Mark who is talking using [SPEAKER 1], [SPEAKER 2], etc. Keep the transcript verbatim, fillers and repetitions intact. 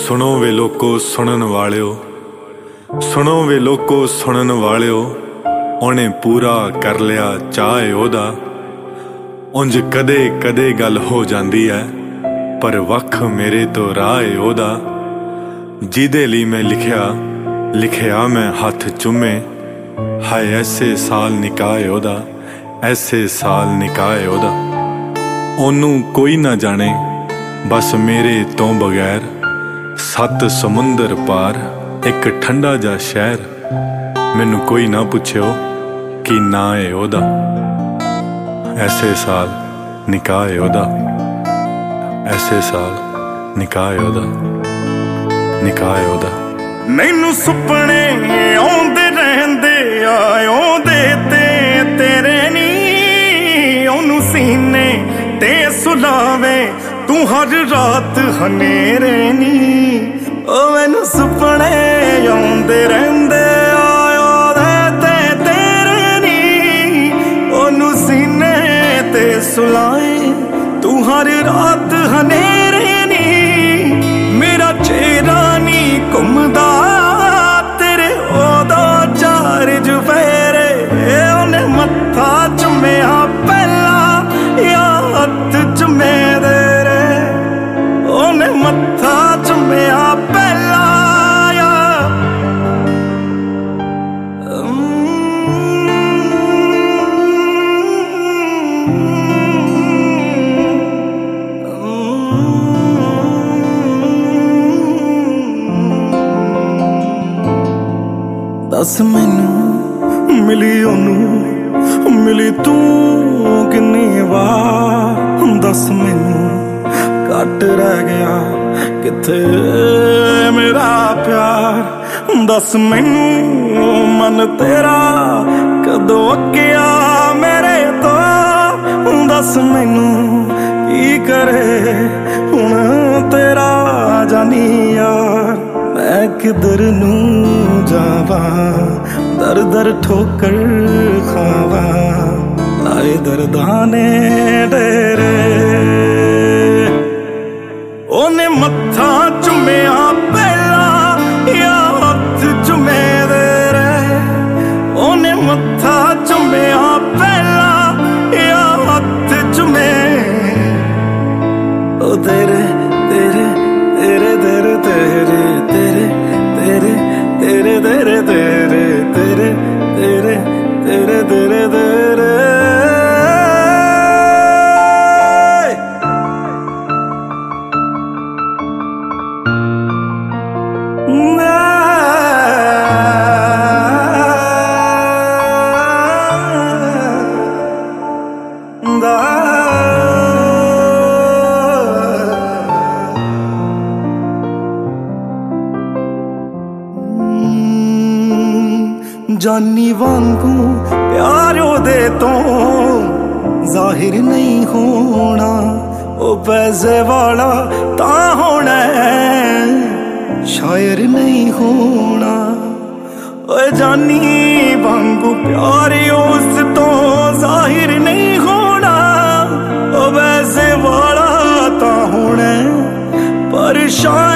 [SPEAKER 1] सुनो वे लोको सुनन वालियो, सुनो वे लोको सुनन वालियो, उन्हें पूरा कर लिया चाहे ओदा। उंज कदे कदे गल हो जाती है, पर वख मेरे तो राह ओदा। जिदे ली मैं लिखिया लिखिया मैं हथ चुमे, हाय ऐसे साल निकाए ओदा, ऐसे साल निकाए ओदा। ओनू कोई ना जाने बस मेरे तो बगैर, सत्त समुंदर पार एक ठंडा जा शहर। मैनू कोई ना पुछो कि ना है ओदा, ऐसे साल निकाह है ओदा, ऐसे साल निकाह है ओदा, निकाह है ओदा।
[SPEAKER 2] मैनू सुपने आउंदे रहिंदे आउंदे ते तेरे नी, ओनू सीने ते सुलावे तू हर रात हनेरे नी। ओ मैनू सुपने आउंदे रहिंदे आउंदे ते तेरे नी, ओनू सीने ते सुलाए तू हर रात हनेरे नी। मेरा चेहरा नी घुमदा तेरे ओदा चार चुफेरे, उन्हें मत्था चुम्या पहला या हथ चुमे तेरे, उन्हें मत्था चुम्या पहला या दस मैनू मिली ओनू मिली तू किन्नी वार, दस मैनू घट रह गया किथे मेरा प्यार। दस मैनू मन तेरा कदों अग्या मेरे तो, दस मैनू की करे हुण तेरा जानी यार। मैं किधर नू जावा दर दर ठोकर खावा, लाए दरदाने डेरे। ओने मत्था चुम्या पहला या हथ चुमे तेरे, ओने मत्था चुम्या पहला या हथ चुमे। ओ तेरे तेरे तेरे तेरे तेरे तेरे तेरे तेरे तेरे तेरे तेरे तेरे तेरे तेरे तेरे। जानी वांगू प्यार ओदे तो जाहिर नहीं होना, ओ पैसे वाला ता होना शायर नहीं होना। ओ जानी वांगू प्यार उस तो जाहिर नहीं होना, ओ पैसे वाला ता होना पर शायर